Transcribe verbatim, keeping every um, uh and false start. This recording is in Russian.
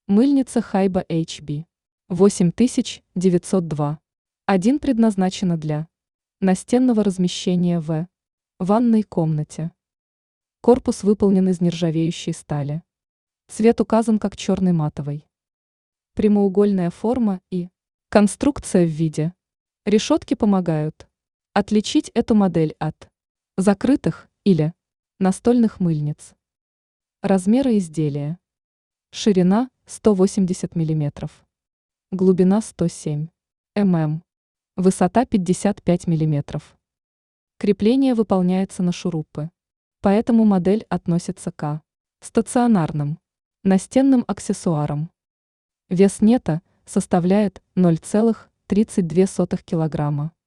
Мыльница Хайба эйч би восемь тысяч девятьсот два. Один предназначена для настенного размещения в ванной комнате. Корпус выполнен из нержавеющей стали. Цвет указан как черный матовый. Прямоугольная форма и конструкция в виде решетки помогают отличить эту модель от закрытых или настольных мыльниц. Размеры изделия. Ширина сто восемьдесят миллиметров. Глубина сто семь миллиметров. Высота пятьдесят пять миллиметров. Крепление выполняется на шурупы. Поэтому модель относится к стационарным настенным аксессуарам. Вес нета составляет ноль целых тридцать две сотых килограмма.